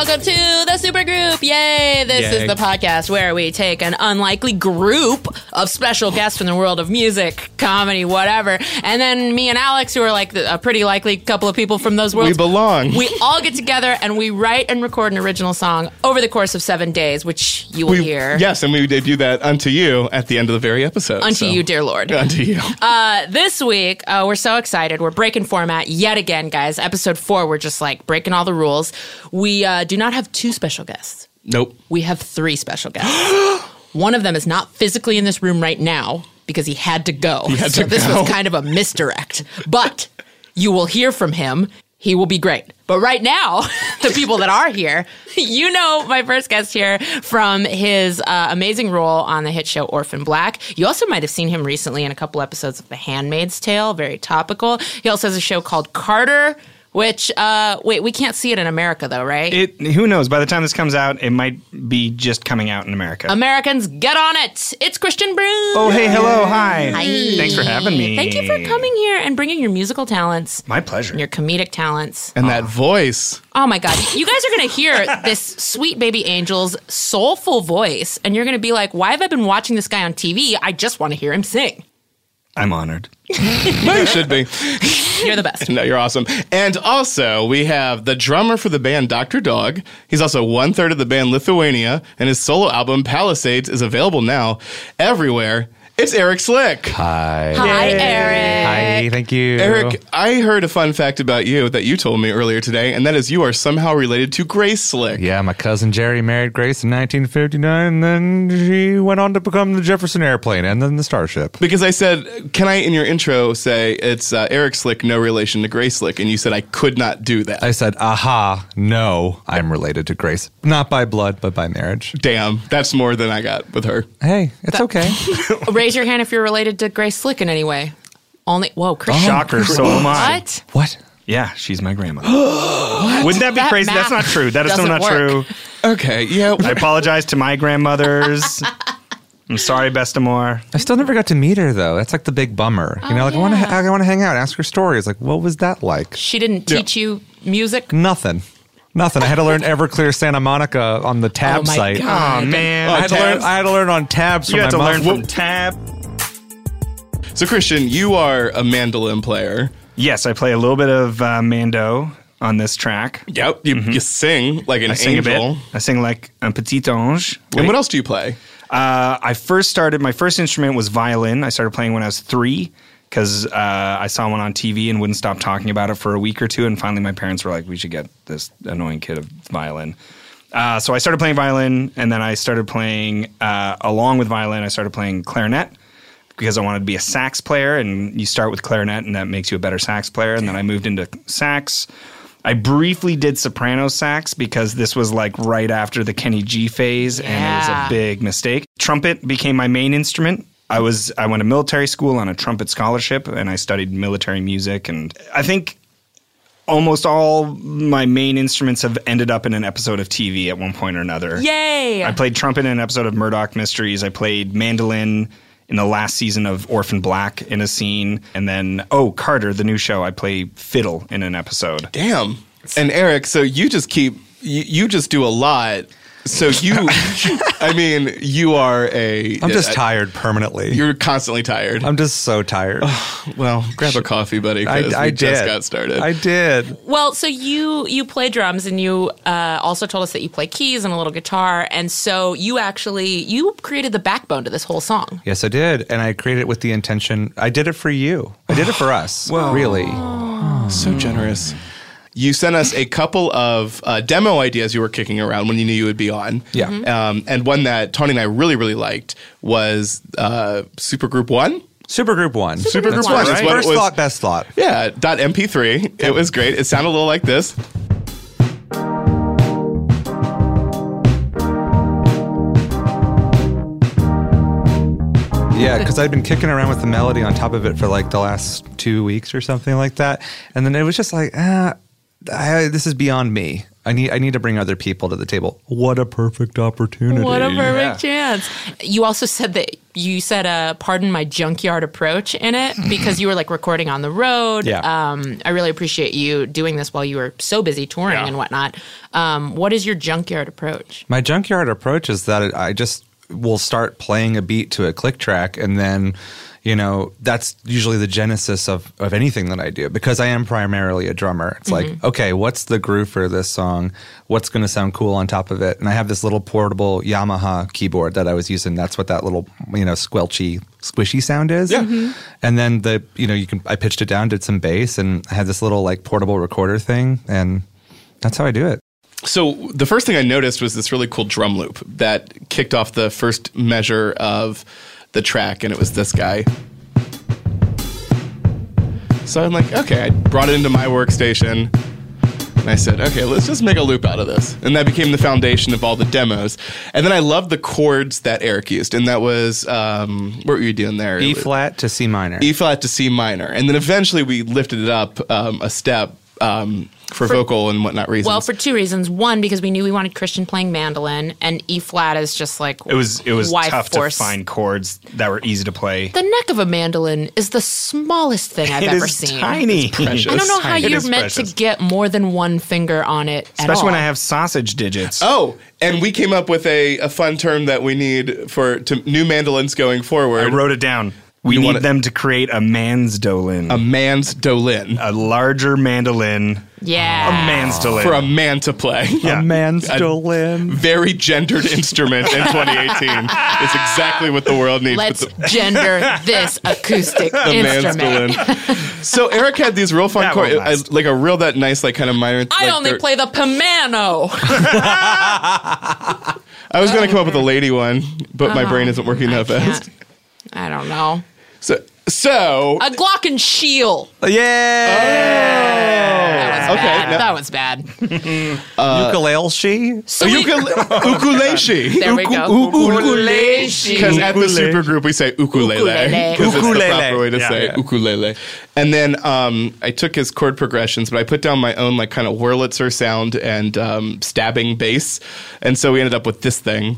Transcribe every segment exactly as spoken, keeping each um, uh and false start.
welcome to the Supergroup. Yay! This Yay. is the podcast where we take an unlikely group of special guests from the world of music, comedy, whatever, and then me and Alex, who are like a pretty likely couple of people from those worlds. We belong. We all get together and we write and record an original song over the course of seven days, which you will We- hear. Yes, and we debut that unto you at the end of the very episode. Unto so. you, dear Lord. Unto you. Uh, this week, uh, we're so excited. We're breaking format yet again, guys. Episode four, we're just like breaking all the rules. We uh, do not have two special guests. Nope. We have three special guests. One of them is not physically in this room right now because he had to go. He had so to this go. was kind of a misdirect. But you will hear from him. He will be great. But right now, the people that are here, you know my first guest here from his uh, amazing role on the hit show Orphan Black. You also might have seen him recently in a couple episodes of The Handmaid's Tale, very topical. He also has a show called Carter, which, uh, wait, we can't see it in America though, right? It, who knows? By the time this comes out, it might be just coming out in America. Americans, get on it. It's Christian Bruce. oh, hey, hello, hi. Hi. Thanks for having me. Thank you for coming here and bringing your musical talents, My pleasure. your comedic talents. And that voice. Oh my God. You guys are going to hear this sweet baby angel's soulful voice, and you're going to be like, why have I been watching this guy on T V? I just want to hear him sing. I'm honored. No, you should be. You're the best. No, you're awesome. And also, we have the drummer for the band Doctor Dog. He's also one third of the band Lithuania, and his solo album Palisades is available now everywhere. It's Eric Slick. Hi. Hi, Eric. Hi, thank you. Eric, I heard a fun fact about you that you told me earlier today, and that is you are somehow related to Grace Slick. Yeah, my cousin Jerry married Grace in nineteen fifty-nine, and then she went on to become the Jefferson Airplane and then the Starship. Because I said, can I, in your intro, say it's uh, Eric Slick, no relation to Grace Slick? And you said I could not do that. I said, aha, no, I'm related to Grace. Not by blood, but by marriage. Damn, that's more than I got with her. Hey, it's okay. Raise your hand if you're related to Grace Slick in any way. Only, whoa, Christian. Shocker, so am I. What? What? Yeah, she's my grandma. Wouldn't that be That crazy? math That's not true. That is still doesn't not work. true. Okay, yeah. I apologize to my grandmothers. I'm sorry, Bestamore. I still never got to meet her, though. That's like the big bummer. You know, like, I want to Oh, yeah. I want to hang out, ask her stories. Like, what was that like? She didn't teach you music? Nothing. Nothing. I had to learn Everclear Santa Monica on the Tab Oh my site. God. Oh, man. I had, to learn, Tabs. I had to learn on Tabs from You had my to learn mom. from Tab. So, Christian, you are a mandolin player. Yes, I play a little bit of uh, Mando on this track. Yep. You, you sing like an I sing angel. a bit. I sing like un petit ange. And what else do you play? Uh, I first started, my first instrument was violin. I started playing when I was three because uh, I saw one on T V and wouldn't stop talking about it for a week or two. And finally my parents were like, we should get this annoying kid a violin. Uh, so I started playing violin, and then I started playing, uh, along with violin, I started playing clarinet because I wanted to be a sax player. And you start with clarinet, and that makes you a better sax player. And then I moved into sax. I briefly did soprano sax because this was like right after the Kenny G phase, and it Yeah. was a big mistake. Trumpet became my main instrument. I was I went to military school on a trumpet scholarship, and I studied military music. And I think almost all my main instruments have ended up in an episode of T V at one point or another. Yay! I played trumpet in an episode of Murdoch Mysteries. I played mandolin in the last season of Orphan Black in a scene. And then, oh, Carter, the new show, I play fiddle in an episode. Damn. And Eric, so you just keep, you, you just do a lot. So you, I mean, you are a. I'm just uh, tired permanently. You're constantly tired. I'm just so tired. Well, grab a coffee, buddy, I, because I we did. just got started. I did. Well, so you you play drums, and you uh, also told us that you play keys and a little guitar, and so you actually you created the backbone to this whole song. Yes, I did. And I created it with the intention. I did it for you. I did it for us. Whoa. Really. So generous. You sent us a couple of uh, demo ideas you were kicking around when you knew you would be on. Yeah. Mm-hmm. Um, and one that Tony and I really, really liked was uh, Supergroup One. Supergroup One. Supergroup That's One right. is what it First was. thought, best thought. Yeah, dot M P three. It was great. It sounded a little like this. Yeah, because I'd been kicking around with the melody on top of it for like the last two weeks or something like that. And then it was just like, ah, I, this is beyond me. I need I need to bring other people to the table. What a perfect opportunity. What a perfect Yeah. chance. You also said that you said, uh, pardon my junkyard approach in it because you were like recording on the road. Yeah. Um, I really appreciate you doing this while you were so busy touring Yeah. and whatnot. Um, what is your junkyard approach? My junkyard approach is that I just will start playing a beat to a click track, and then, you know, that's usually the genesis of, of anything that I do because I am primarily a drummer. It's Mm-hmm. like, okay, what's the groove for this song? What's going to sound cool on top of it? And I have this little portable Yamaha keyboard that I was using. That's what that little, you know, squelchy, squishy sound is. Yeah. Mm-hmm. And then the, you know, you can, I pitched it down, did some bass, and I had this little like portable recorder thing, and that's how I do it. So the first thing I noticed was this really cool drum loop that kicked off the first measure of the track, and it was this guy. So I'm like, okay, I brought it into my workstation, and I said, okay, let's just make a loop out of this. And that became the foundation of all the demos. And then I loved the chords that Eric used, and that was, um, what were you doing there? E It was flat to C minor. E flat to C minor. And then eventually we lifted it up um, a step um, for, For- vocal and whatnot reasons. Well, for two reasons. One, because we knew we wanted Christian playing mandolin, and E flat is just like It was it was Y tough force. to find chords that were easy to play. The neck of a mandolin is the smallest thing I've It ever is seen. tiny. precious. I don't know how It you're is meant precious. to get more than one finger on it at Especially all. when I have sausage digits. Oh, and we came up with a, a fun term that we need for to new mandolins going forward. I wrote it down. We You need wanna- them to create a mandolin. a man's dolin a larger mandolin. Yeah. A mandolin. for a man to play. Yeah. A mandolin. Very gendered instrument in twenty eighteen. It's exactly what the world needs. Let's but the, gender this acoustic the man's instrument. dolin. So Eric had these real fun That chords, won't last. like a real that nice, like kind of minor. I like only they're- play the piano. I was going to come up with a lady one, but my brain isn't working that fast. Can't- I don't know. So, so A glockenspiel. Yeah. That was okay, bad. now- That was bad. Ukulele she. So a we- ukule- ukulele. There we go. Ukulele. Because at the Ukulele. supergroup we say ukulele Ukulele. because it's the Ukulele. proper way to Yeah, say yeah. ukulele. And then um, I took his chord progressions, but I put down my own like kind of Wurlitzer sound and um, stabbing bass, and so we ended up with this thing.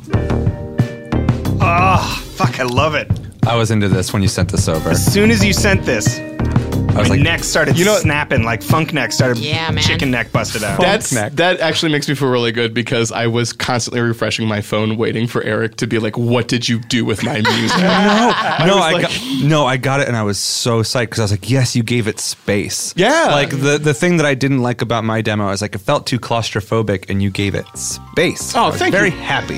Oh, fuck, I love it. I was into this when you sent this over. As soon as you sent this, I was my like, neck started You know- snapping like funk neck started. Yeah, man. Chicken neck busted out. That's neck. that actually makes me feel really good because I was constantly refreshing my phone, waiting for Eric to be like, "What did you do with my music?" no, was I like- got, no, I got it, and I was so psyched because I was like, yes, you gave it space. Yeah. Like the the thing that I didn't like about my demo is like it felt too claustrophobic, and you gave it space. Oh, I was thank very you. happy.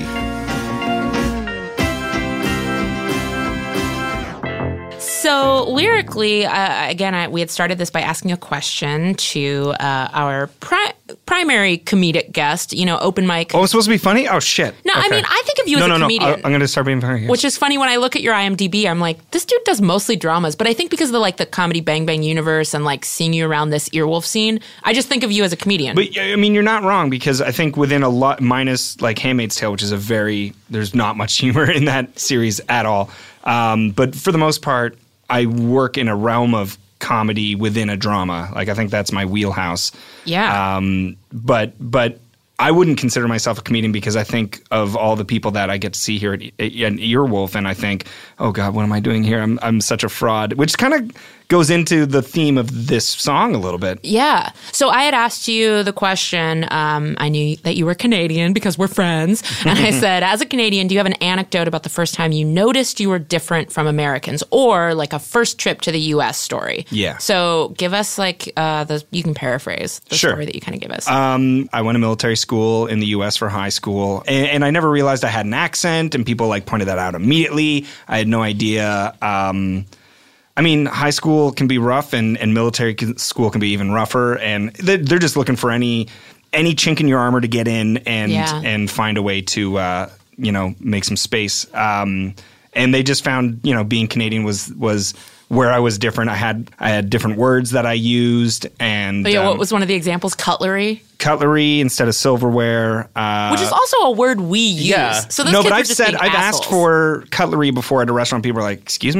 So lyrically, uh, again, I, we had started this by asking a question to uh, our pri- primary comedic guest. You know, open mic. Oh, it's supposed to be funny? Oh, shit. No, I Okay. mean, I think of you no, as no, a no. comedian. I- I'm going to start being funny. Which is funny when I look at your IMDb, I'm like, this dude does mostly dramas. But I think because of the like the comedy Bang Bang universe and like seeing you around this Earwolf scene, I just think of you as a comedian. But I mean, you're not wrong because I think within a lot, minus like Handmaid's Tale, which is a very, there's not much humor in that series at all. Um, but for the most part, I work in a realm of comedy within a drama. Like I think that's my wheelhouse. Yeah. Um, but but I wouldn't consider myself a comedian because I think of all the people that I get to see here at, at Earwolf, and I think, oh God, what am I doing here? I'm I'm such a fraud, which kind of goes into the theme of this song a little bit. Yeah. So I had asked you the question. Um, I knew that you were Canadian because we're friends. And I said, as a Canadian, do you have an anecdote about the first time you noticed you were different from Americans or like a first trip to the U S story? Yeah. So give us like uh, the, you can paraphrase the Sure. story that you kind of give us. Um, I went to military school in the U S for high school, and, and I never realized I had an accent, and people like pointed that out immediately. I had no idea. Um, I mean, high school can be rough, and, and military can, school can be even rougher, and they're, they're just looking for any any chink in your armor to get in and Yeah. and find a way to uh, you know make some space. Um, and they just found you know being Canadian was was where I was different. I had I had different words that I used, and but yeah, um, what was one of the examples? Cutlery, cutlery instead of silverware. Uh, which is also a word we use. yeah. So those no, kids but were I've just said being I've assholes. asked for cutlery before at a restaurant. People are like, "Excuse me,"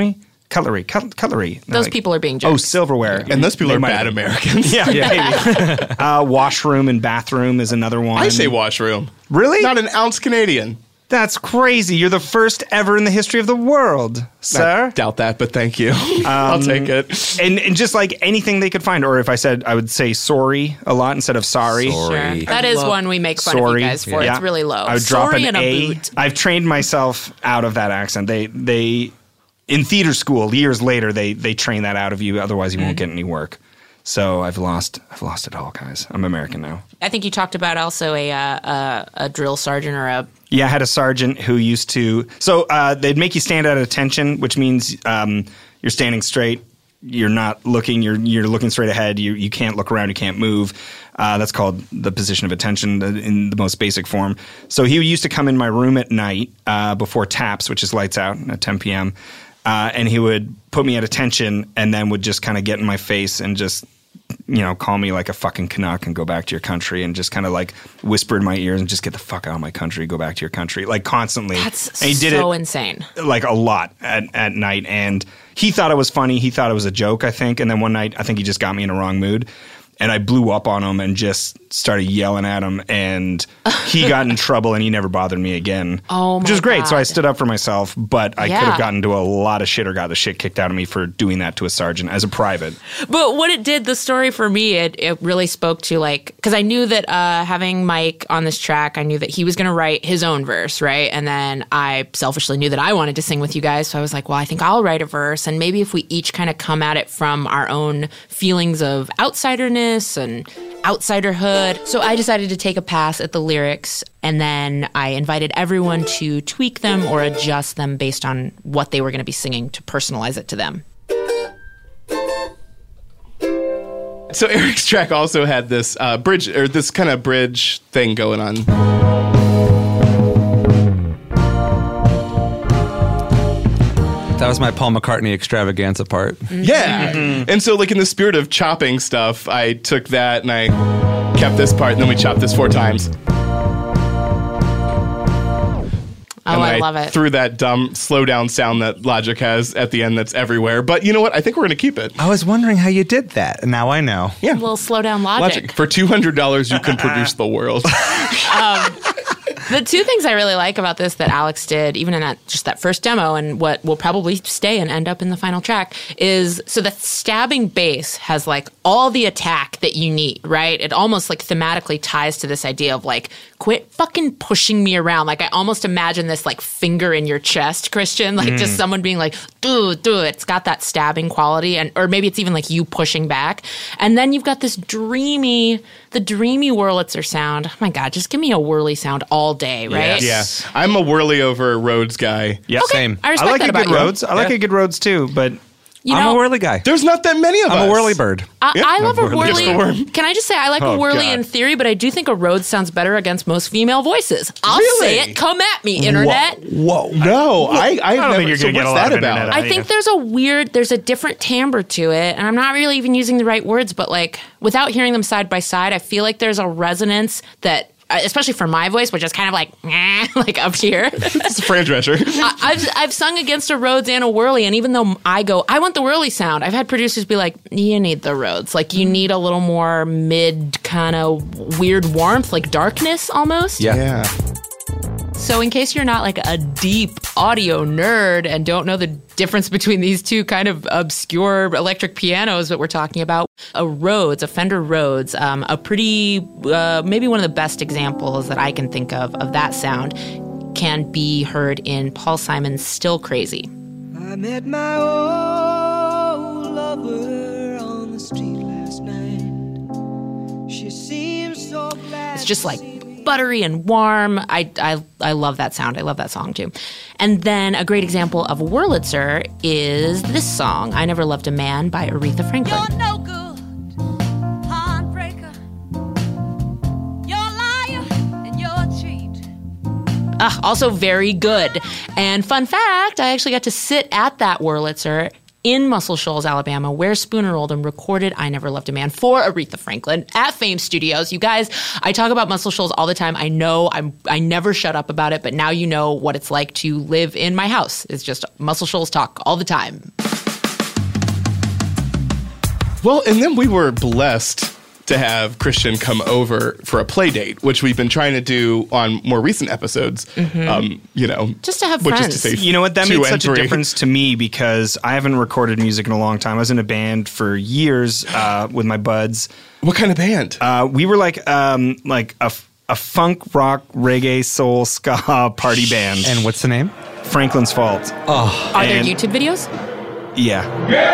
cutlery, cut, cutlery. And Those like, people are being Oh, jerks. silverware. And those people They are might bad have- Americans. Yeah, maybe. uh, washroom and bathroom is another one. I say washroom. Really? Not an ounce Canadian. That's crazy. You're the first ever in the history of the world, sir. I doubt that, but thank you. I'll take it. And, and just like anything they could find, or if I said, I would say sorry a lot instead of sorry. Sorry. Sure. That is love- one we make fun Sorry. of you guys for. Yeah. It's really low. I would drop Sorry an and a A. boot. I've trained myself out of that accent. They they in theater school years later they they train that out of you. Otherwise, you won't get any work. So I've lost I've lost it all, guys. I'm American now. I think you talked about also a uh, a, a drill sergeant or a Yeah, I had a sergeant who used to. So uh, they'd make you stand at attention, which means um, you're standing straight. You're not looking. You're you're looking straight ahead. You you can't look around. You can't move. Uh, that's called the position of attention in the most basic form. So he used to come in my room at night uh, before taps, which is lights out at ten p.m. Uh, and he would put me at attention, and then would just kind of get in my face and just, you know, call me like a fucking Canuck and go back to your country, and just kind of like whisper in my ears and just get the fuck out of my country, go back to your country, like constantly. That's and he did so it insane. like a lot at, at night, and he thought it was funny. He thought it was a joke, I think. And then one night, I think he just got me in a wrong mood, and I blew up on him and just started yelling at him, and he got in trouble, and he never bothered me again. Oh, my Which is great. So I God. stood up for myself, but I Yeah. could have gotten into a lot of shit or got the shit kicked out of me for doing that to a sergeant as a private. But what it did, the story for me, it, it really spoke to like, because I knew that uh, having Mike on this track, I knew that he was going to write his own verse, right? And then I selfishly knew that I wanted to sing with you guys. So I was like, well, I think I'll write a verse. And maybe if we each kind of come at it from our own feelings of outsiderness and outsiderhood. So I decided to take a pass at the lyrics, and then I invited everyone to tweak them or adjust them based on what they were going to be singing to personalize it to them. So Eric's track also had this uh, bridge, or this kind of bridge thing going on. That was my Paul McCartney extravaganza part. Yeah. And so, like, in the spirit of chopping stuff, I took that and I kept this part, and then we chopped this four times. Oh, and I love it. Threw that dumb slow down sound that Logic has at the end that's everywhere. But you know what? I think we're going to keep it. I was wondering how you did that, and now I know. Yeah. A little slow down logic. Logic. For two hundred dollars, you can produce the world. The two things I really like about this that Alex did, even in that just that first demo, and what will probably stay and end up in the final track, is so the stabbing bass has like all the attack that you need, right? It almost like thematically ties to this idea of like, quit fucking pushing me around. Like I almost imagine this like finger in your chest, Christian, like just someone being like, do, do it. It's got that stabbing quality, and or maybe it's even like you pushing back. And then you've got this dreamy, the dreamy Wurlitzer sound. Oh my God, just give me a whirly sound all day, right? Yes. Yeah. I'm a whirly over Rhodes guy. Yeah, Okay, Same. I I respect like that a about good you. roads. I like Yeah. a good roads too, but You I'm know, a whirly guy. There's not that many of us. I'm a whirly bird. I, Yeah. I love a Whirly. Gets the whirly. worm. Can I just say I like Oh, a whirly God. in theory, but I do think a Rhodes sounds better against most female voices. I'll Really? say it. Come at me, internet. Whoa. No, I, I, I don't never, think you're so gonna get what's a lot that of about? internet I think there's a weird, there's a different timbre to it, and I'm not really even using the right words, but like without hearing them side by side, I feel like there's a resonance that, especially for my voice, which is kind of like, like up here. It's a Fran Drescher. I, I've I've sung against a Rhodes and a Whirly, and even though I go, I want the Whirly sound, I've had producers be like, you need the Rhodes. Like, you need a little more mid kind of weird warmth, like darkness almost. Yeah. Yeah. So in case you're not like a deep audio nerd and don't know the difference between these two kind of obscure electric pianos that we're talking about, a Rhodes, a Fender Rhodes, um, a pretty, uh, maybe one of the best examples that I can think of of that sound can be heard in Paul Simon's Still Crazy. I met my old lover on the street last night. She seemed so glad. It's just like buttery and warm. I, I I love that sound. I love that song too. And then a great example of a Wurlitzer is this song, I Never Loved a Man by Aretha Franklin. You're no good, heartbreaker. You're a liar and you're a cheat. Ah, also very good. And fun fact, I actually got to sit at that Wurlitzer in Muscle Shoals, Alabama, where Spooner Oldham recorded I Never Loved a Man for Aretha Franklin at Fame Studios. You guys, I talk about Muscle Shoals all the time. I know I'm, I never shut up about it, but now you know what it's like to live in my house. It's just Muscle Shoals talk all the time. Well, and then we were blessed to have Christian come over for a play date, which we've been trying to do on more recent episodes. Mm-hmm. Um, you know, Just to have which friends. is to say, You know what? That two made and such a three. difference to me because I haven't recorded music in a long time. I was in a band for years uh, with my buds. What kind of band? Uh, we were like um, like a, a funk, rock, reggae, soul, ska party band. And what's the name? Franklin's Fault. Are there And- YouTube videos? Yeah.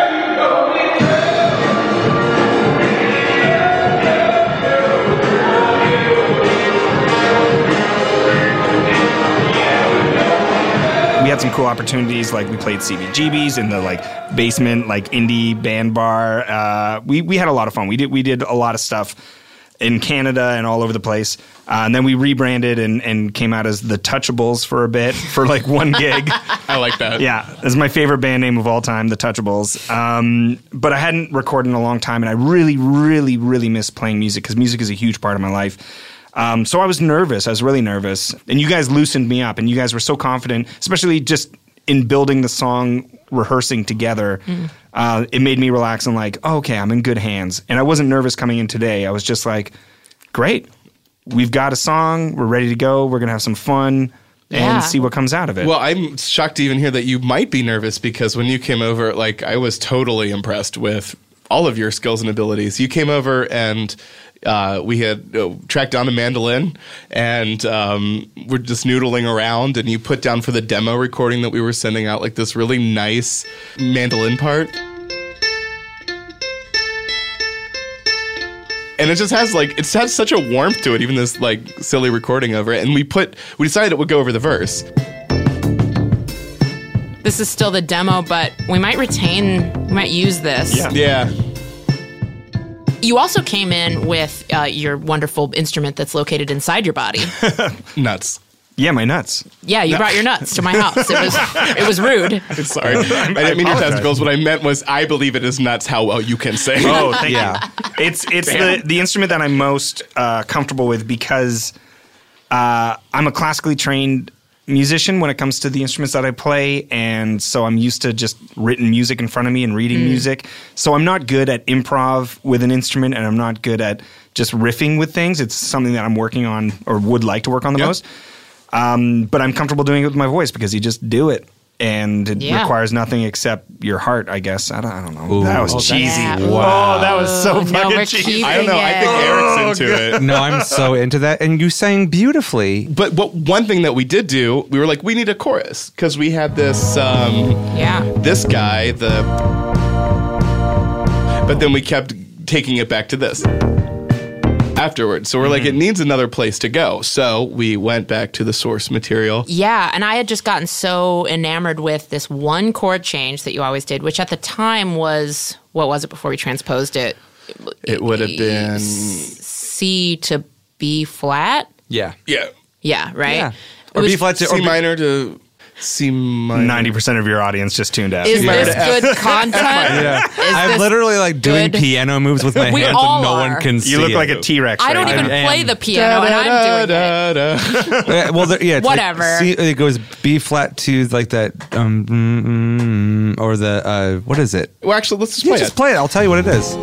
We had some cool opportunities, like we played C B G B's in the like basement, like indie band bar. Uh, we we had a lot of fun. We did we did a lot of stuff in Canada and all over the place. Uh, and then we rebranded and, and came out as the Touchables for a bit for like one gig. I like that. Yeah, it's my favorite band name of all time, the Touchables. Um, but I hadn't recorded in a long time, and I really, really, really miss playing music because music is a huge part of my life. Um, so I was nervous. I was really nervous. And you guys loosened me up, and you guys were so confident, especially just in building the song, rehearsing together. Mm. Uh, it made me relax and like, oh, okay, I'm in good hands. And I wasn't nervous coming in today. I was just like, great. We've got a song. We're ready to go. We're going to have some fun and Yeah. see what comes out of it. Well, I'm shocked to even hear that you might be nervous because when you came over, like, I was totally impressed with all of your skills and abilities. You came over and uh, we had uh, tracked down a mandolin and um, we're just noodling around, and you put down for the demo recording that we were sending out like this really nice mandolin part. And it just has like, it has such a warmth to it, even this like silly recording over it. And we put, we decided it would go over the verse. This is still the demo, but we might retain, we might use this. Yeah. Yeah. You also came in with uh, your wonderful instrument that's located inside your body. Nuts. yeah, my nuts. Yeah, you brought your nuts to my house. It was it was rude. Sorry. I didn't mean your apologize. testicles. What I meant was I believe it is nuts how well you can say. Oh, thank Yeah. you. It's it's the, the instrument that I'm most uh, comfortable with because uh, I'm a classically trained musician when it comes to the instruments that I play, and so I'm used to just written music in front of me and reading music. So I'm not good at improv with an instrument, and I'm not good at just riffing with things. It's something that I'm working on or would like to work on the Yep. most. Um, but I'm comfortable doing it with my voice because you just do it. And it Yeah. requires nothing except your heart, I guess. I don't, I don't know. That was Oh, cheesy. Yeah. Wow. Oh, that was so No, fucking we're cheesy. keeping I don't know. I think it. Eric's into it. No, I'm so into that. And you sang beautifully. But what one thing that we did do, we were like, we need a chorus because we had this um, Yeah. this guy, the. But then we kept taking it back to this afterwards. So we're like, it needs another place to go. So we went back to the source material. Yeah, and I had just gotten so enamored with this one chord change that you always did, which at the time was, what was it before we transposed it? It would have been C to B flat? Yeah. yeah, Yeah, right? Yeah. It Or was- B flat to, or C B- minor to C minor. ninety percent of your audience just tuned out. Is minor this to F. good content? Yeah. Is I'm this literally like doing good? piano moves with my We hands all and no are. one can see You look it. like a T-Rex. I don't right even now. play the piano, and I'm doing it. Yeah, well, there, yeah, it's Whatever. Like, see, it goes B flat to like that, um, mm, mm, mm, or the uh, what is it? Well, actually, let's just Yeah, play just it. play it. I'll tell you what it is.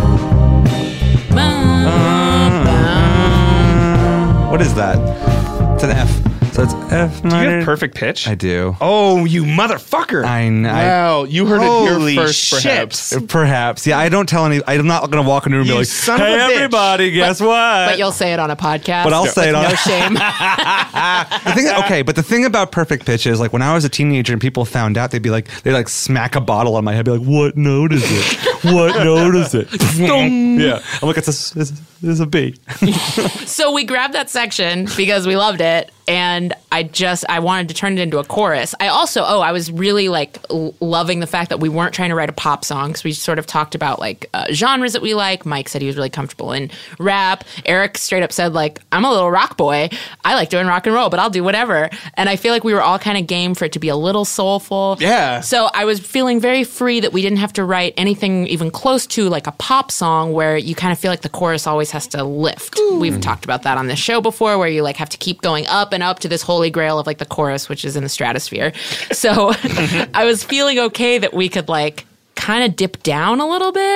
What is that? It's an F. So it's F Do you minor. have perfect pitch? I do. Oh, you motherfucker. I know. Wow, you heard Holy it here first, shit. perhaps. Perhaps. Yeah, I don't tell any. I'm not going to walk into a room and be You like, son of hey, a bitch." everybody, guess what? But you'll say it on a podcast. But I'll say it on no shame. the thing, okay, but the thing about perfect pitch is like when I was a teenager and people found out, they'd be like, they'd like smack a bottle on my head, be like, what note is it? What note is it? Yeah. I'm like, it's a, it's, it's a B. So we grabbed that section because we loved it, and I just I wanted to turn it into a chorus. I also oh I was really like l- loving the fact that we weren't trying to write a pop song because we sort of talked about like uh, genres that we like. Mike said he was really comfortable in rap. Eric straight up said like I'm a little rock boy. I like doing rock and roll, but I'll do whatever. And I feel like we were all kind of game for it to be a little soulful. Yeah. So I was feeling very free that we didn't have to write anything even close to like a pop song where you kind of feel like the chorus always has to lift. We've talked about that on this show before where you like have to keep going up and up to this holy grail of like the chorus, which is in the stratosphere. So I was feeling okay that we could like kind of dip down a little bit.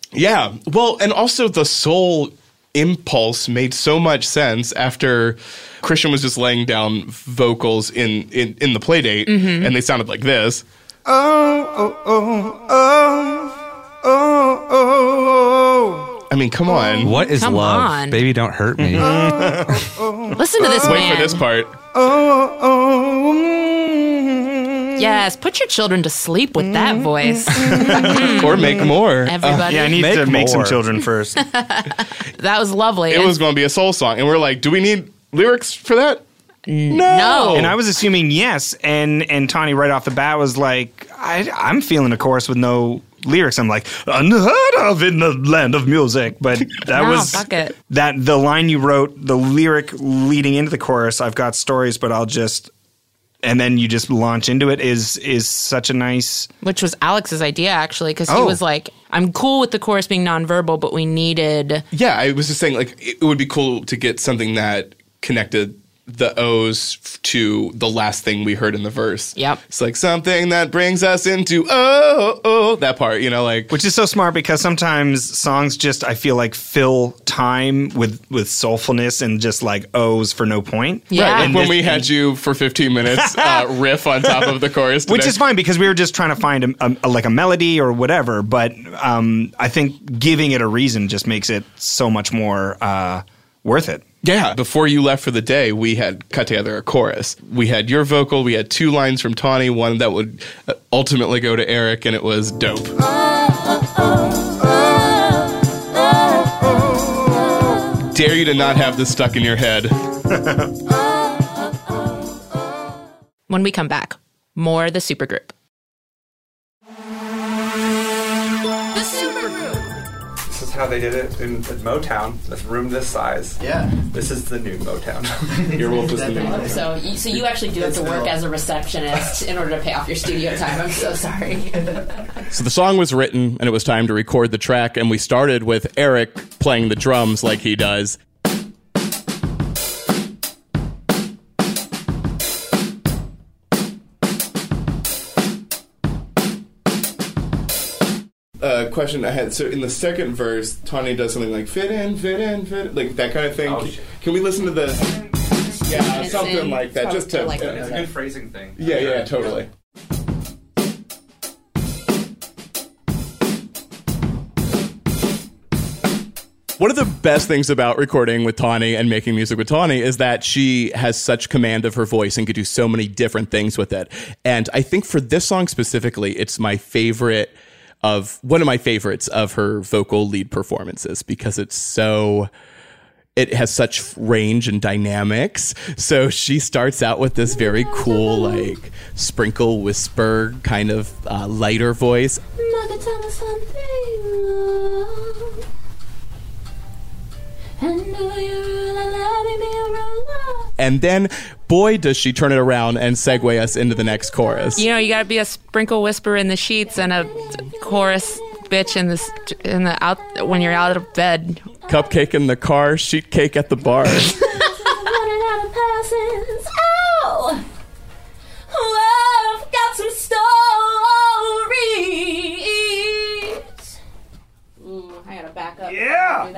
Yeah. Well, and also the soul impulse made so much sense after Christian was just laying down vocals in, in, in the Playdate, Mm-hmm. and they sounded like this. Oh, oh, oh, oh, oh, oh, I mean, come on. What is Come love? on. Baby, don't hurt me. Listen to this Wait man. for this part. oh, oh, Yes, put your children to sleep with that voice. Or make more. Everybody. Yeah, I need Make to make some more. children first. that was lovely. It was going to be a soul song. And we're like, do we need lyrics for that? no. And I was assuming yes, and and Tawny right off the bat was like, I, I'm feeling a chorus with no lyrics. I'm like, unheard of in the land of music. But that No, was fuck it. that the line you wrote, the lyric leading into the chorus. I've got stories, but I'll just. And then you just launch into it is is such a nice. Which was Alex's idea, actually, because he Oh. was like, I'm cool with the chorus being nonverbal, but we needed. Yeah, I was just saying, like, it would be cool to get something that connected the O's f- to the last thing we heard in the verse. Yep. It's like something that brings us into, oh, oh, that part, you know, like. Which is so smart because sometimes songs just I feel like fill time with with soulfulness and just like O's for no point. Yeah. Right, like And when this- we had you for fifteen minutes uh, riff on top of the chorus. Which today. is fine because we were just trying to find a, a, a- like a melody or whatever. But um, I think giving it a reason just makes it so much more uh, worth it. Yeah, before you left for the day, we had cut together a chorus. We had your vocal, we had two lines from Tawny, one that would uh, ultimately go to Eric, and it was dope. Dare you to not have this stuck in your head. When we come back, more the supergroup. The supergroup. This is how they did it in, in Motown. This room this size. Yeah. This is the new Motown. Your wolf was the new So, you, so you actually do have to work as a receptionist in order to pay off your studio time. I'm so sorry. So the song was written, and it was time to record the track, and we started with Eric playing the drums like he does. Uh, question I had. So in the second verse, Tawny does something like fit in, fit in, fit in, like that kind of thing. Oh, can, shit. can we listen to the? Yeah, It's something in- like that, just to. like- uh, It's a good phrasing thing. yeah, yeah, totally. One of the best things about recording with Tawny and making music with Tawny is that she has such command of her voice and can do so many different things with it. And I think for this song specifically, it's my favorite of one of my favorites of her vocal lead performances because it's so it has such range and dynamics. So she starts out with this very cool, like sprinkle whisper kind of uh, lighter voice. Mother, tell me something, love. And do you really love me, real love? And then, boy, does she turn it around and segue us into the next chorus. You know, you got to be a sprinkle whisper in the sheets and a chorus bitch in the st- in the out when you're out of bed. Cupcake in the car, sheet cake at the bar. Running out of passes. Oh, oh, I've got some stories. Ooh, I gotta back up. Yeah.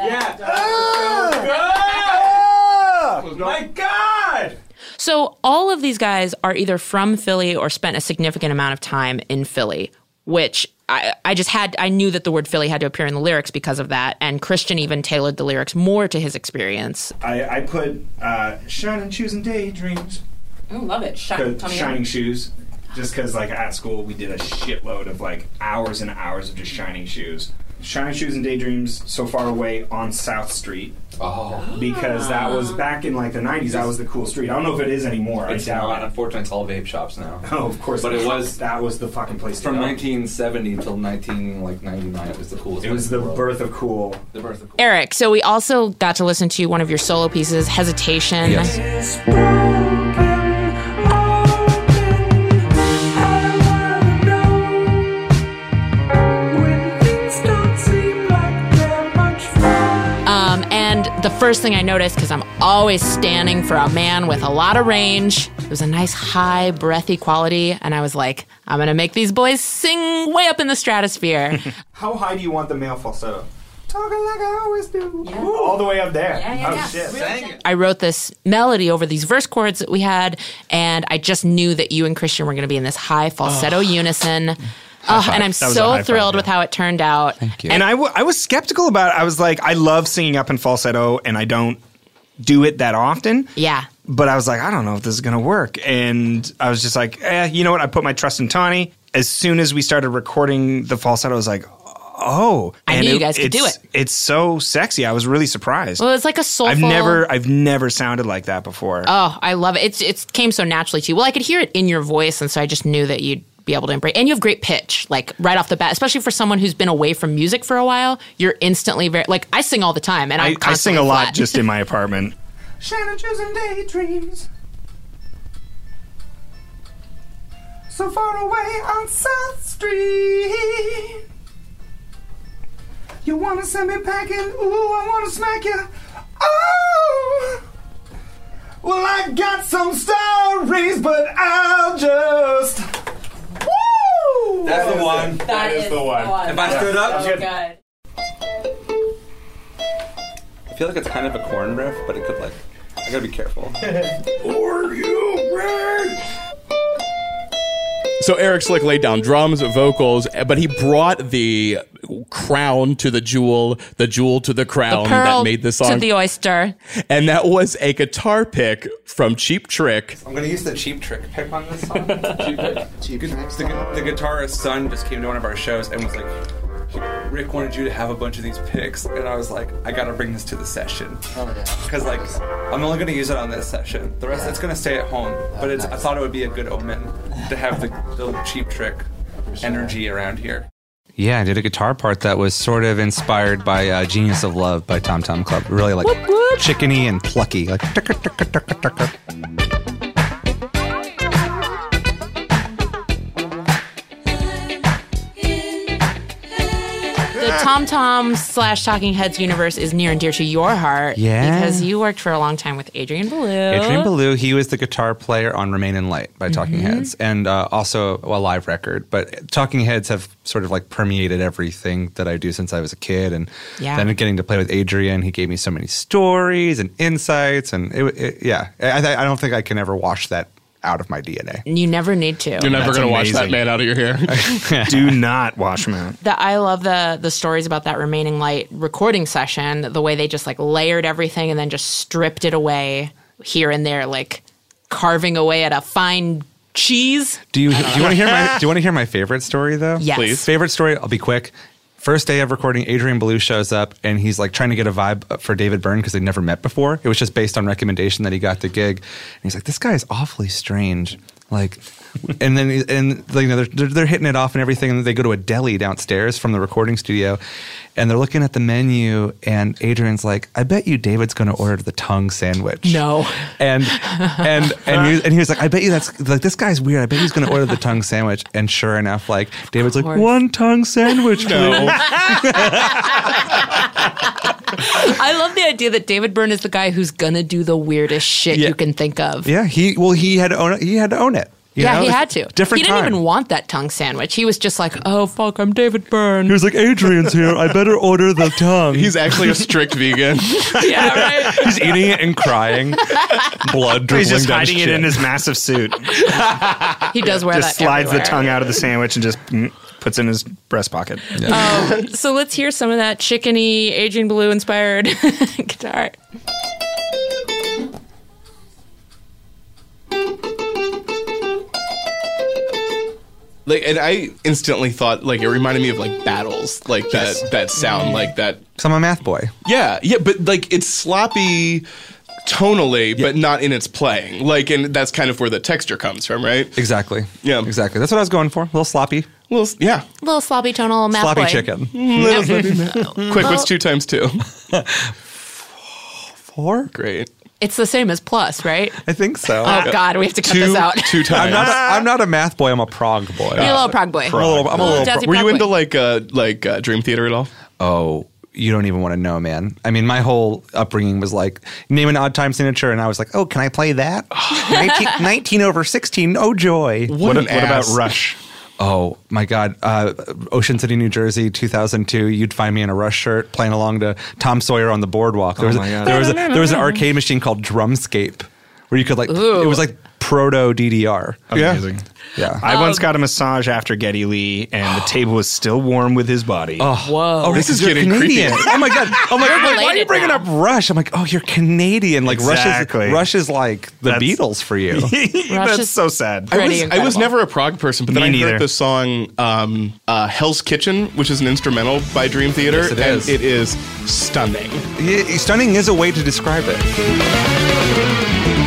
Oh, my God! So all of these guys are either from Philly or spent a significant amount of time in Philly, which I, I just had, I knew that the word Philly had to appear in the lyrics because of that. And Christian even tailored the lyrics more to his experience. I, I put uh, shining shoes and daydreams. I love it. Sh- Cause shining shoes. Just because, like, at school, we did a shitload of, like, hours and hours of just shining shoes. Shining Shoes and Daydreams, So Far Away on South Street. Oh. Because that was back in, like, the nineties, that was the cool street. I don't know if it is anymore. It's I doubt not. it. Unfortunately, it's all vape shops now. Oh, of course. But it was- That was the fucking place to From go. nineteen seventy until nineteen like ninety-nine, it was the coolest. It was place in the world. birth of cool. The birth of cool. Eric, so we also got to listen to one of your solo pieces, Hesitation. Yes. Um, and the first thing I noticed, because I'm always standing for a man with a lot of range, was a nice, high, breathy quality. And I was like, I'm going to make these boys sing way up in the stratosphere. How high do you want the male falsetto? Talking like I always do. Yeah. All the way up there. Yeah, yeah, oh, yeah. shit. Dang it. I wrote this melody over these verse chords that we had, and I just knew that you and Christian were going to be in this high falsetto unison. Oh, and I'm That was a so high thrilled five, with yeah. how it turned out. Thank you. And I, w- I was skeptical about it. I was like, I love singing up in falsetto, and I don't do it that often. Yeah. But I was like, I don't know if this is going to work. And I was just like, eh, you know what? I put my trust in Tawny. As soon as we started recording the falsetto, I was like, oh. I and knew you guys could do it's- it. It's so sexy. I was really surprised. Well, it's like a soulful. I've never, I've never sounded like that before. Oh, I love it. It's it came so naturally to you. Well, I could hear it in your voice, and so I just knew that you'd be able to embrace. And you have great pitch, like right off the bat, especially for someone who's been away from music for a while. You're instantly very like I sing all the time, and I'm I, I sing constantly a lot flat. just in my apartment. Challenges and daydreams. So far away on South Street. You wanna send me packing? Ooh, I wanna smack you. Oh! Well, I got some stories, but I'll just. Woo! That's the one. That is the one. If I stood up, Oh, God. I feel like it's kind of a corn riff, but it could like. I gotta be careful. Are you ready? So Eric Slick laid down drums, vocals, but he brought the crown to the jewel, the jewel to the crown The pearl that made the song. to the oyster. And that was a guitar pick from Cheap Trick. I'm gonna use the Cheap Trick pick on this song. Cheap Trick. Cheap Trick. The, the guitarist's son just came to one of our shows and was like, Rick wanted you to have a bunch of these picks, and I was like, I gotta bring this to the session. Oh yeah. Because like, I'm only gonna use it on this session. The rest, it's gonna stay at home. But it's, I thought it would be a good omen to have the, the Cheap Trick energy around here. Yeah, I did a guitar part that was sort of inspired by uh, Genius of Love by Tom Tom Club. Really like chickeny and plucky. Like tucker, tucker, tucker, tucker. The Tom Tom slash Talking Heads universe is near and dear to your heart. Yeah. Because you worked for a long time with Adrian Belew. Adrian Belew, he was the guitar player on Remain in Light by Talking Mm-hmm. Heads, and uh, also a live record. But Talking Heads have sort of like permeated everything that I do since I was a kid. And Yeah. then getting to play with Adrian, he gave me so many stories and insights. And it, it, yeah, I, I don't think I can ever wash that out of my D N A. You never need to. You're never That's going to wash that amazing. man out of your hair. Do not wash them out. The, I love the the stories about that Remaining Light recording session, the way they just like layered everything and then just stripped it away here and there, like carving away at a fine cheese. Do you do you want to hear my do you want to hear my favorite story though? Yes. Please. Favorite story, I'll be quick. First day of recording, Adrian Belew shows up and he's like trying to get a vibe for David Byrne because they'd never met before. It was just based on recommendation that he got the gig. And he's like, this guy is awfully strange. Like, and then he- and like, you know, they're, they're they're hitting it off and everything. And then they go to a deli downstairs from the recording studio, and they're looking at the menu. And Adrian's like, "I bet you David's going to order the tongue sandwich." No. And and and he, and he was like, "I bet you that's like this guy's weird. I bet he's going to order the tongue sandwich." And sure enough, like David's like, course. "One tongue sandwich, No. I love the idea that David Byrne is the guy who's gonna do the weirdest shit Yeah. you can think of. Yeah, he well he had to own it. He had to own it. you Yeah, know? he It's had to. Different He didn't time. even want that tongue sandwich. He was just like, "Oh fuck, I'm David Byrne." He was like, Adrian's here. I better order the tongue. He's actually a strict vegan. Yeah, right. He's eating it and crying. Blood dribbling He's just down hiding his it chin. in his massive suit. He does wear Just that. slides the everywhere. tongue out of the sandwich and just mm, puts it in his breast pocket. So let's hear some of that chickeny Adrian Belew inspired guitar. Like, and I instantly thought, like, it reminded me of like battles, like that that sound, like that. So I'm a math boy. Yeah, yeah, but like it's sloppy tonally, but not in its playing. Like, and that's kind of where the texture comes from, right? Exactly. Yeah. Exactly. That's what I was going for. A little sloppy. Well, yeah. Little sloppy tonal math sloppy boy. chicken. Quick, what's two times two? Four? Great. It's the same as plus, right? I think so. Oh God, we have to cut Two, this out. two times. I'm not, a, I'm not a math boy. I'm a prog boy. You're a little prog boy. I'm a little, I'm a little Jazzy Were you prog into boy. like uh, like uh, Dream Theater at all? Oh, you don't even want to know, man. I mean, my whole upbringing was like, name an odd time signature, and I was like, oh, can I play that? nineteen, nineteen over sixteen, oh joy. What, an what about ass. Rush? Oh my God. Uh, Ocean City, New Jersey, two thousand two. You'd find me in a Rush shirt playing along to Tom Sawyer on the Boardwalk. There, Oh was, my a, God. there, was, a, there was an arcade machine called Drumscape where you could like, Ooh. it was like proto D D R. Yeah. Amazing. Yeah. I once got a massage after Geddy Lee, and the table was still warm with his body. Oh, Whoa. oh, This this is is you're getting Canadian. creepy. Oh my God. Oh my God. Why are related you bringing now. up Rush? I'm like, oh, you're Canadian. Like Exactly. Rush is Rush is like the That's- Beatles for you. That's is- so sad. I was, Pretty I was incredible. never a prog person, but then Me I neither. heard the song um, uh, Hell's Kitchen, which is an instrumental by Dream Theater, Yes, it and is. it is stunning. Yeah, stunning is a way to describe it.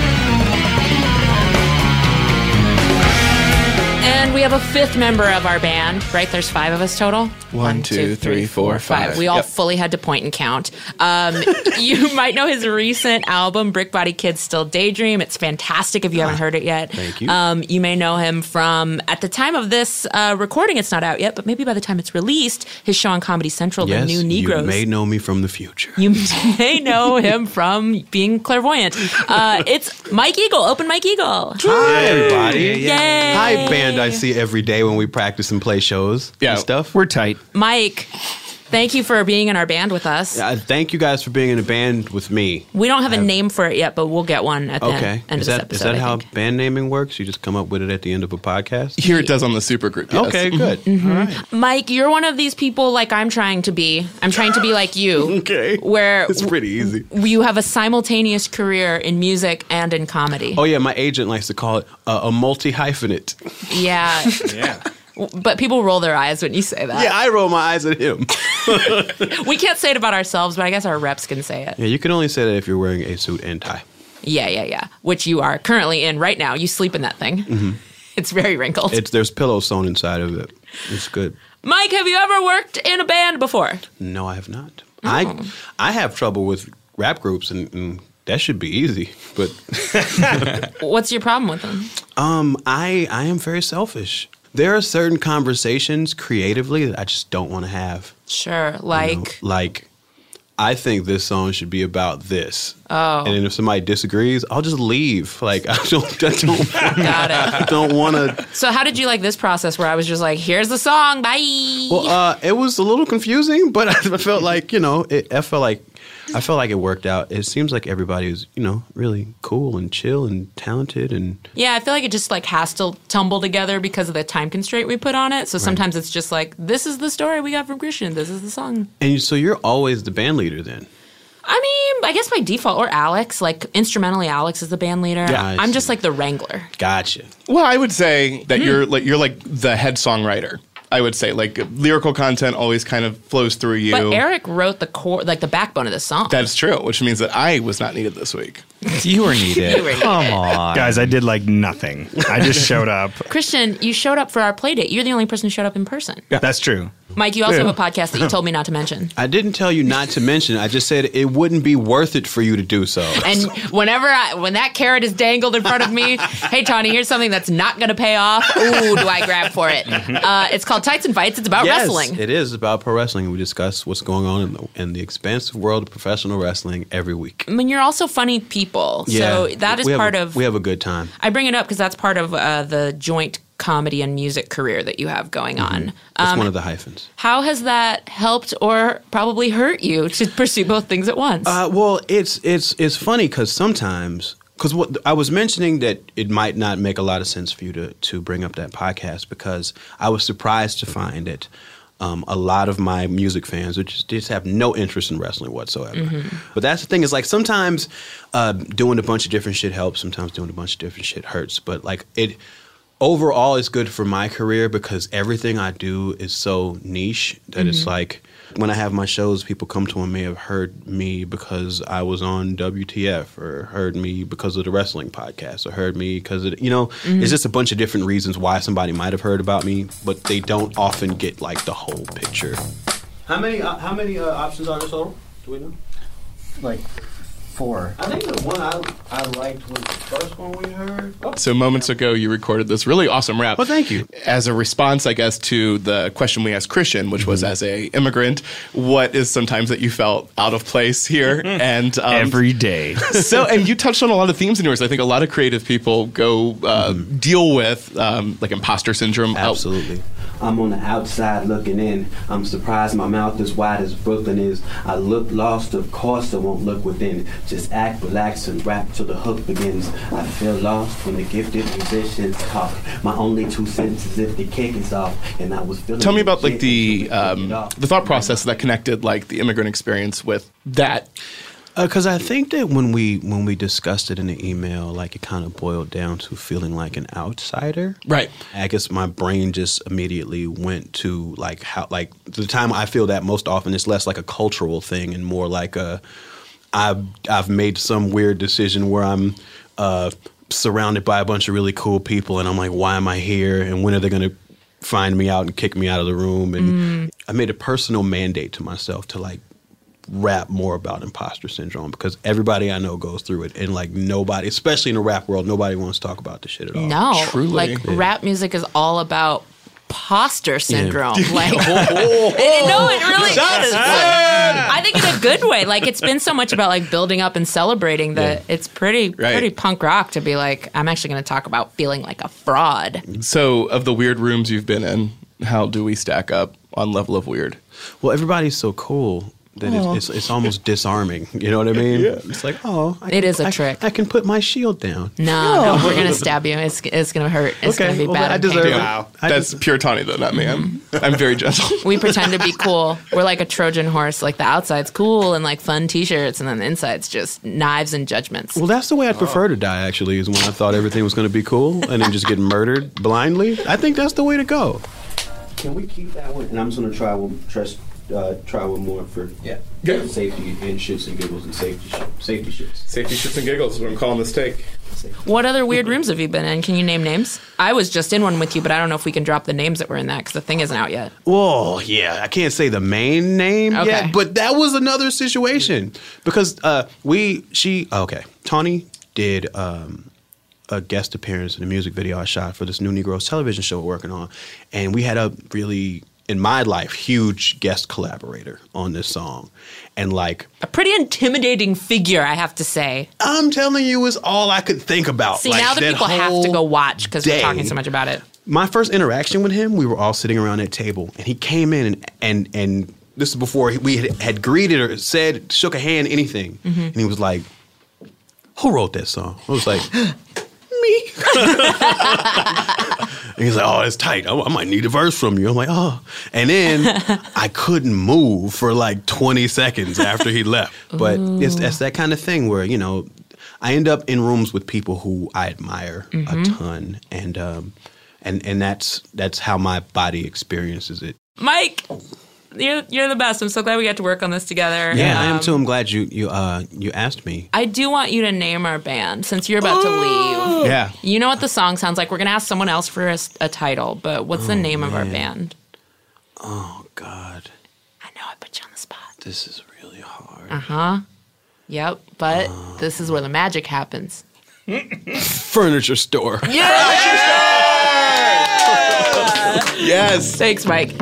And we have a fifth member of our band, right? There's five of us total. One, two, three, four, five. We all Yep. fully had to point and count. Um, you might know his recent album, Brick Body Kids Still Daydream. It's fantastic if you haven't heard it yet. Thank you. Um, you may know him from, at the time of this uh, recording, it's not out yet, but maybe by the time it's released, his show on Comedy Central, Yes, The New Negroes. you may know me from the future. You may know him from being clairvoyant. Uh, it's Mike Eagle, Open Mike Eagle. Hi, everybody. Yay. Hi, band I see every day when we practice and play shows Yeah. and stuff. We're tight. Mike, thank you for being in our band with us. Uh, thank you guys for being in a band with me. We don't have a name for it yet, but we'll get one at the Okay. end, end Is of this that, episode. is that I how think. band naming works? You just come up with it at the end of a podcast? Here it does on the supergroup. Yes. Okay, good. Mm-hmm. All right. Mike, you're one of these people like I'm trying to be. I'm trying to be like you. Okay. Where It's pretty easy. you have a simultaneous career in music and in comedy. Oh, yeah, my agent likes to call it uh, a multi-hyphenate. Yeah. Yeah. But people roll their eyes when you say that. Yeah, I roll my eyes at him. We can't say it about ourselves, but I guess our reps can say it. Yeah, you can only say that if you're wearing a suit and tie. Yeah, yeah, yeah. Which you are currently in right now. You sleep in that thing. Mm-hmm. It's very wrinkled. It's There's pillows sewn inside of it. It's good. Mike, have you ever worked in a band before? No, I have not. Oh. I I have trouble with rap groups, and, and that should be easy. But What's your problem with them? um, I I am very selfish. There are certain conversations creatively that I just don't want to have. Sure, like You know, like, I think this song should be about this. Oh. And then if somebody disagrees, I'll just leave. Like, I don't, I don't, got it. I don't want to. So how did you like this process where I was just like, here's the song, bye? Well, uh, it was a little confusing, but I felt like, you know, it, I felt like, I felt like it worked out. It seems like everybody was, you know, really cool and chill and talented and. Yeah, I feel like it just like has to tumble together because of the time constraint we put on it. So sometimes it's just like, this is the story we got from Christian. This is the song. And you, so you're always the band leader then? I mean, I guess by default, or Alex, like instrumentally, Alex is the band leader. Yeah, I I'm see. just like the wrangler. Gotcha. Well, I would say that you're like you're like the head songwriter. I would say like lyrical content always kind of flows through you. But Eric wrote the core, like the backbone of the song. That's true, which means that I was not needed this week. You were needed. You were needed. Come on. Guys, I did like nothing. I just showed up. Christian, you showed up for our play date. You're the only person who showed up in person. That's true. Mike, you also have a podcast that you told me not to mention. I didn't tell you not to mention. I just said it wouldn't be worth it for you to do so. And whenever I, when that carrot is dangled in front of me, hey, Tawny, here's something that's not going to pay off. Ooh, do I grab for it? Uh, it's called Tights and Fights. It's about Yes, wrestling. it is about pro wrestling. We discuss what's going on in the, in the expansive world of professional wrestling every week. I mean, you're also funny people. So that is we have part a, of... We have a good time. I bring it up because that's part of uh, the joint comedy and music career that you have going on. That's Um, one of the hyphens. How has that helped or probably hurt you to pursue both things at once? Uh, well, it's it's it's funny because sometimes because what I was mentioning that it might not make a lot of sense for you to to bring up that podcast because I was surprised to find that um, a lot of my music fans would just, just have no interest in wrestling whatsoever. Mm-hmm. But that's the thing is like sometimes uh, doing a bunch of different shit helps. Sometimes doing a bunch of different shit hurts. But like it. Overall, it's good for my career because everything I do is so niche that Mm-hmm. it's like when I have my shows, people come to and may have heard me because I was on W T F or heard me because of the wrestling podcast or heard me because of, you know, Mm-hmm. it's just a bunch of different reasons why somebody might have heard about me, but they don't often get like the whole picture. How many uh, how many uh, options are there total? Do we know? Like four. I think the one I, I liked was the first one we heard. So moments ago, you recorded this really awesome rap. Well, thank you. As a response, I guess, to the question we asked Christian, which was, as a immigrant, what is sometimes that you felt out of place here? And um, Every day. So, and you touched on a lot of themes in yours. I think a lot of creative people go uh, mm-hmm. deal with um, like imposter syndrome. Absolutely. I'm on the outside looking in. I'm surprised my mouth is wide as Brooklyn is. I look lost, of course I won't look within. Just act, relax, and rap till the hook begins. I feel lost when the gifted musicians talk. My only two cents is if the kick is off. And I was feeling. Tell me about like the um, the thought process that connected like the immigrant experience with that. Because uh, I think that when we when we discussed it in the email, like it kind of boiled down to feeling like an outsider. Right. I guess my brain just immediately went to like how like the time I feel that most often it's less like a cultural thing and more like a I've I've made some weird decision where I'm uh, surrounded by a bunch of really cool people and I'm like, why am I here? And when are they going to find me out and kick me out of the room? And mm. I made a personal mandate to myself to like rap more about imposter syndrome because everybody I know goes through it and like nobody, especially in the rap world, nobody wants to talk about this shit at all. No, Truly. like Yeah. rap music is all about imposter syndrome. Yeah. Like, Oh. it, no, it really is. I think in a good way. Like, it's been so much about like building up and celebrating that Yeah. it's pretty, Right. pretty punk rock to be like, I'm actually going to talk about feeling like a fraud. So, of the weird rooms you've been in, how do we stack up on level of weird? Well, everybody's so cool that it's, it's it's almost disarming. You know what I mean? Yeah. It's like, oh, I It can, is a I, trick. I can put my shield down. No, no, we're going to stab you. It's, it's going to hurt. It's Okay, going to be well, bad. I and deserve painful. it. Wow. I That's just- pure Tawny, though, not me. I'm, I'm very gentle. We pretend to be cool. We're like a Trojan horse. Like the outside's cool and like fun T-shirts, and then the inside's just knives and judgments. Well, that's the way I'd prefer to die. Actually, is when I thought everything was going to be cool and then just get murdered blindly. I think that's the way to go. Can we keep that one? And I'm just gonna try one. Trust. Uh, try one more for Yeah. safety and shits and giggles and safety sh- safety shits. Safety shits and giggles is what I'm calling this take. What other weird rooms have you been in? Can you name names? I was just in one with you, but I don't know if we can drop the names that were in that because the thing isn't out yet. Well, yeah, I can't say the main name Okay. yet, but that was another situation because uh, we she okay, Tawny did um, a guest appearance in a music video I shot for this New Negroes television show we're working on, and we had a really, in my life, huge guest collaborator on this song, and like A pretty intimidating figure, I have to say. I'm telling you, is all I could think about. See, Like, now the that people have to whole go watch because we're day. talking so much about it. My first interaction with him, we were all sitting around that table, and he came in and and, and this is before we had, had greeted or said, shook a hand, anything, Mm-hmm. and he was like, "Who wrote that song?" I was like, "Me." And he's like, "Oh, it's tight. I, I might need a verse from you." I'm like, "Oh," and then I couldn't move for like twenty seconds after he left. But it's that's that kind of thing where you know, I end up in rooms with people who I admire Mm-hmm. a ton, and um, and and that's that's how my body experiences it. Mike, you're, you're the best. I'm so glad we got to work on this together. Yeah, I am Um, too. I'm glad you you uh you asked me. I do want you to name our band since you're about to leave. Yeah. You know what the song sounds like. We're going to ask someone else for a, s- a title, but what's the name of our man. band? Oh God, I know I put you on the spot. this is really hard. Uh huh. Yep. But this is where the magic happens. Furniture store. Yes. Thanks, Mike.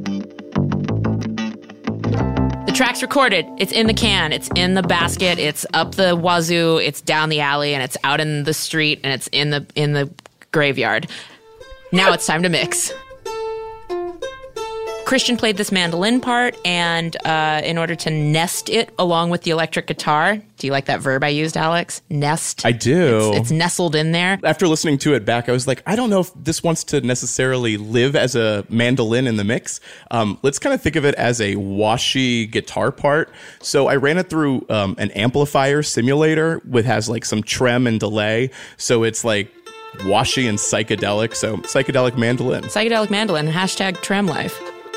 The track's recorded. It's in the can. It's in the basket. It's up the wazoo. It's down the alley, and it's out in the street, and it's in the in the graveyard. Now it's time to mix. Christian played this mandolin part, and uh, in order to nest it along with the electric guitar, do you like that verb I used, Alex? Nest. I do. It's, it's nestled in there. After listening to it back, I was like, I don't know if this wants to necessarily live as a mandolin in the mix. Um, let's kind of think of it as a washy guitar part. So I ran it through um, an amplifier simulator, which has like some trem and delay. So it's like washy and psychedelic. So psychedelic mandolin. Psychedelic mandolin, hashtag tram life.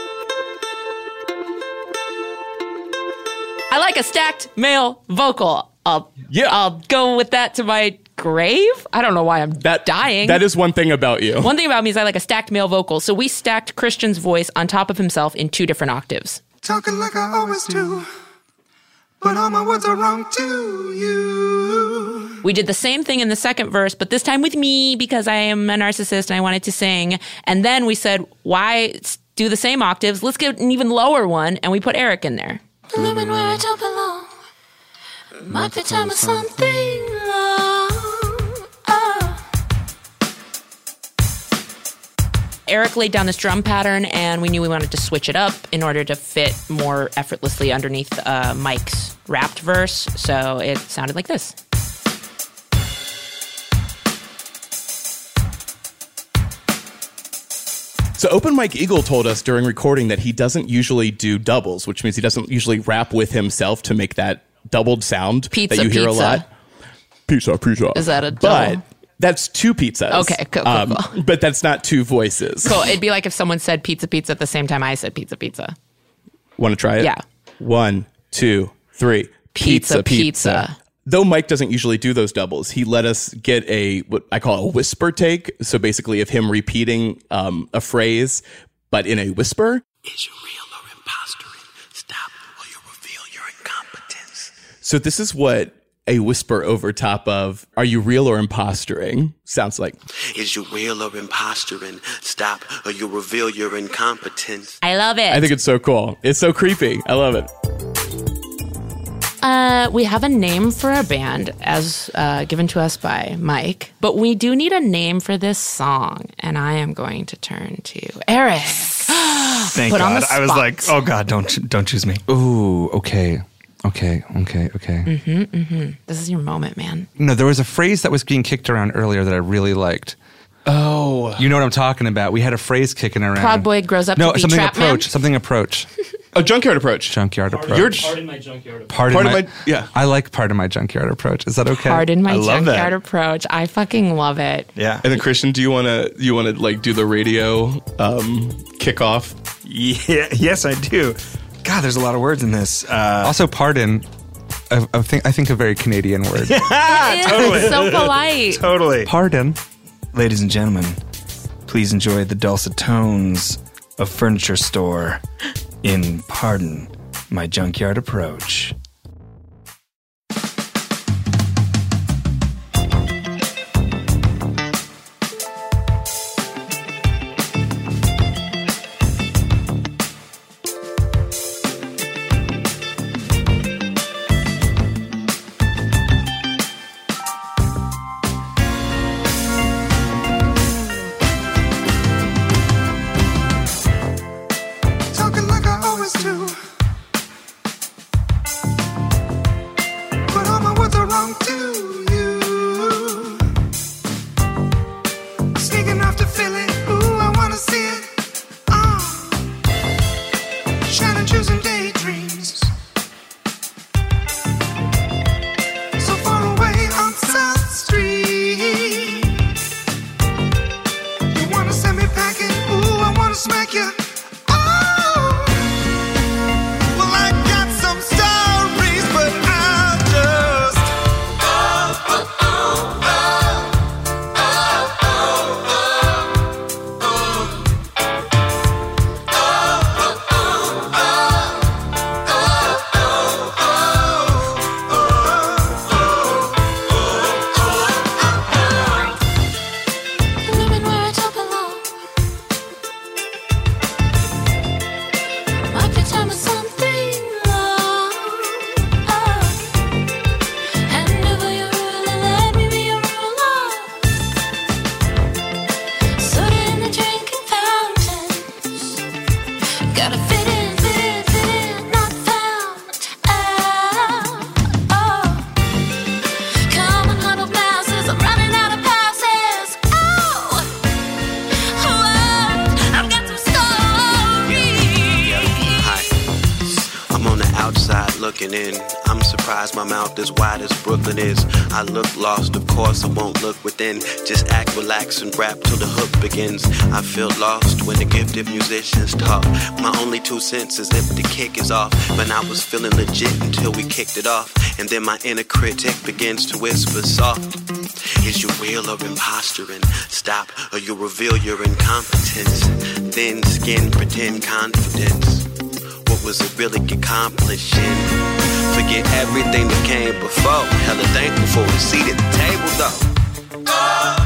I like a stacked male vocal. I'll Yeah. I'll go with that to my grave. I don't know why I'm That dying. That is one thing about you. One thing about me is I like a stacked male vocal. So we stacked Christian's voice on top of himself in two different octaves. Talking like I always do. but all my words are wrong to you. We did the same thing in the second verse, but this time with me because I am a narcissist and I wanted to sing. And then we said, why do the same octaves? Let's get an even lower one. And we put Eric in there. Living where I don't belong. Might be time for something long. Oh. Eric laid down this drum pattern, and we knew we wanted to switch it up in order to fit more effortlessly underneath uh, Mike's rapped verse. So it sounded like this. So Open Mike Eagle told us during recording that he doesn't usually do doubles, which means he doesn't usually rap with himself to make that doubled sound Pizza, that you hear pizza. a lot. Pizza, pizza. Is that a But double? that's two pizzas. Okay, cool, cool, cool. But that's not two voices. Cool. It'd be like if someone said pizza, pizza at the same time I said pizza, pizza. Want to try it? Yeah. One, two, three. Pizza, pizza. Though Mike doesn't usually do those doubles, he let us get a, what I call a whisper take. So basically of him repeating um, a phrase, but in a whisper. Is you real or imposturing? Stop or you reveal your incompetence. So this is what a whisper over top of "Are you real or imposturing?" sounds like. Is you real or imposturing? Stop or you reveal your incompetence. I love it. I think it's so cool. It's so creepy. I love it. Uh, we have a name for our band as uh, given to us by Mike, but we do need a name for this song, and I am going to turn to Eric. Thank Put on God. the I was spot. like, oh God, don't don't choose me. Ooh, okay. Okay, okay, okay. Mm-hmm. This is your moment, man. No, there was a phrase that was being kicked around earlier that I really liked. Oh. You know what I'm talking about. We had a phrase kicking around. Proud Boy grows up no, to be something Trap Man? approach. Something approach. A junkyard approach. Junkyard approach. You're- Pardon my junkyard approach. Pardon Part of my, my- yeah. I like part of my junkyard approach. Is that okay? Pardon my I love junkyard that. approach. I fucking love it. Yeah. And then Christian, do you want to you want to like do the radio um, kickoff? Yeah. Yes, I do. God, there's a lot of words in this. Uh, Also, pardon. I, I think I think a very Canadian word. It is so polite. totally. Pardon. Ladies and gentlemen, please enjoy the dulcet tones of Furniture Store in Pardon My Junkyard Approach. Talking like I always do. But all my words are wrong to you. Sneaking off to Philly, ooh, I wanna see it. Ah, shining shoes and daydreams. So far away on South Street. You wanna send me packing, ooh, I wanna smack you. Well, I got some stories, but I'll just Living where I don't belong. Might be time for something long. Oh. And never you really let me be your ruler. Soda in the drinking fountains. Gotta fit in, fit in, fit in, not found. Oh, oh. Come on, huddle masses, I'm running out of passes. Oh, oh, I've got some stories. Hi. I'm on the outside looking in. I'm surprised my mouth is wide as Brooklyn is. I look lost, of course I won't look within. Just act, relax, and rap till the hook begins. I feel lost when the gifted musicians talk. My only two cents is if the kick is off. But I was feeling legit until we kicked it off. And then my inner critic begins to whisper soft. Is you real or imposturing? Stop or you reveal your incompetence. Thin skin, pretend confidence. What was it really accomplishing? Forget everything that came before. Hella thankful for a seat at the table though.